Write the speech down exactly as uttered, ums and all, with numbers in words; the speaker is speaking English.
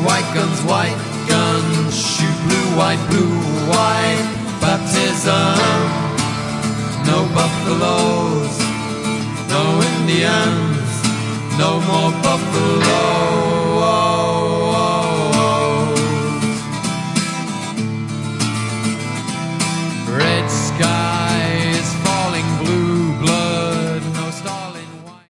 white guns, white guns, shoot blue, white, blue, white. Baptism, no buffaloes, no Indians, no more buffaloes.